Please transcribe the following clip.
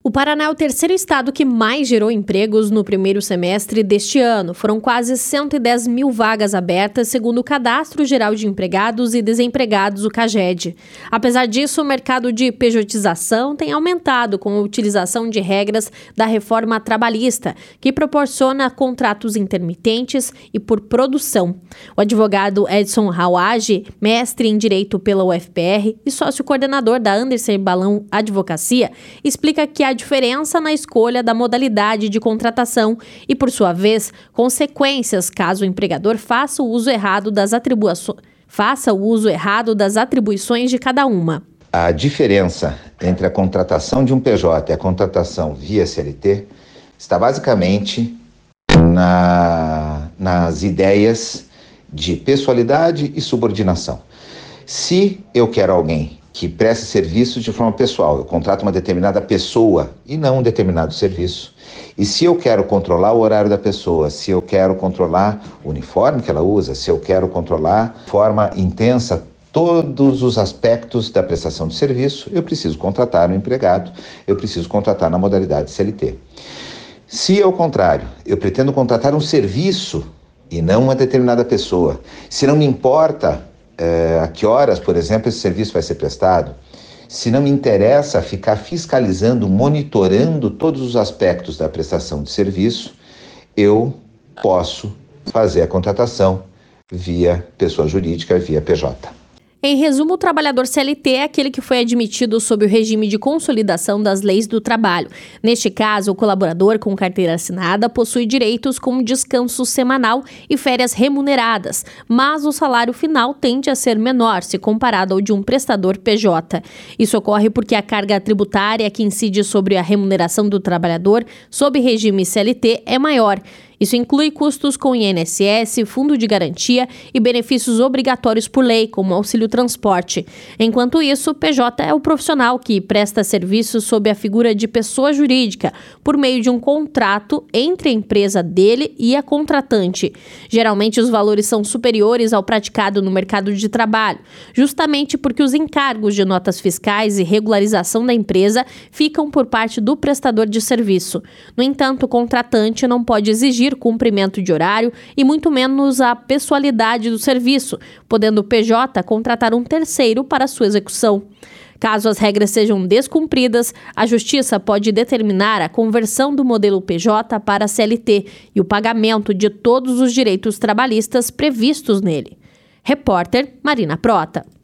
O Paraná é o terceiro estado que mais gerou empregos no primeiro semestre deste ano. Foram quase 110 mil vagas abertas, segundo o Cadastro Geral de Empregados e Desempregados, o CAGED. Apesar disso, o mercado de pejotização tem aumentado com a utilização de regras da reforma trabalhista, que proporciona contratos intermitentes e por produção. O advogado Edson Hawage, mestre em Direito pela UFPR e sócio-coordenador da Anderson Balão Advocacia, explica que a diferença na escolha da modalidade de contratação e, por sua vez, consequências caso o empregador faça o uso errado das atribuições de cada uma. A diferença entre a contratação de um PJ e a contratação via CLT está basicamente nas ideias de pessoalidade e subordinação. Se eu quero alguém que presta serviço de forma pessoal, eu contrato uma determinada pessoa e não um determinado serviço. E se eu quero controlar o horário da pessoa, se eu quero controlar o uniforme que ela usa, se eu quero controlar de forma intensa todos os aspectos da prestação de serviço, eu preciso contratar um empregado, eu preciso contratar na modalidade CLT. Se, ao contrário, eu pretendo contratar um serviço e não uma determinada pessoa, se não me importa a que horas, por exemplo, esse serviço vai ser prestado, se não me interessa ficar fiscalizando, monitorando todos os aspectos da prestação de serviço, eu posso fazer a contratação via pessoa jurídica, via PJ. Em resumo, o trabalhador CLT é aquele que foi admitido sob o regime de consolidação das leis do trabalho. Neste caso, o colaborador com carteira assinada possui direitos como descanso semanal e férias remuneradas, mas o salário final tende a ser menor se comparado ao de um prestador PJ. Isso ocorre porque a carga tributária que incide sobre a remuneração do trabalhador sob regime CLT é maior. Isso inclui custos com INSS, fundo de garantia e benefícios obrigatórios por lei, como auxílio transporte. Enquanto isso, o PJ é o profissional que presta serviços sob a figura de pessoa jurídica, por meio de um contrato entre a empresa dele e a contratante. Geralmente, os valores são superiores ao praticado no mercado de trabalho, justamente porque os encargos de notas fiscais e regularização da empresa ficam por parte do prestador de serviço. No entanto, o contratante não pode exigir cumprimento de horário e muito menos a pessoalidade do serviço, podendo o PJ contratar um terceiro para sua execução. Caso as regras sejam descumpridas, a Justiça pode determinar a conversão do modelo PJ para a CLT e o pagamento de todos os direitos trabalhistas previstos nele. Repórter Marina Prota.